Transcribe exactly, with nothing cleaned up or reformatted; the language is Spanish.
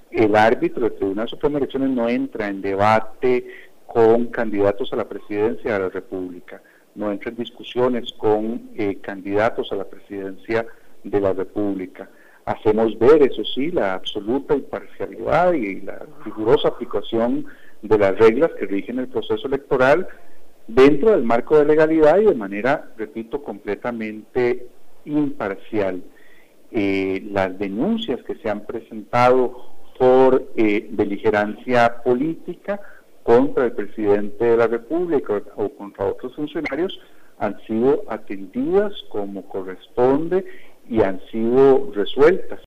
el árbitro del Tribunal Supremo de Elecciones no entra en debate con candidatos a la presidencia de la República, no entra en discusiones con eh, candidatos a la presidencia de la República. Hacemos ver, eso sí, la absoluta imparcialidad y la rigurosa aplicación de las reglas que rigen el proceso electoral dentro del marco de legalidad y de manera, repito, completamente imparcial. Eh, las denuncias que se han presentado por eh, beligerancia política contra el presidente de la República o contra otros funcionarios han sido atendidas como corresponde y han sido resueltas.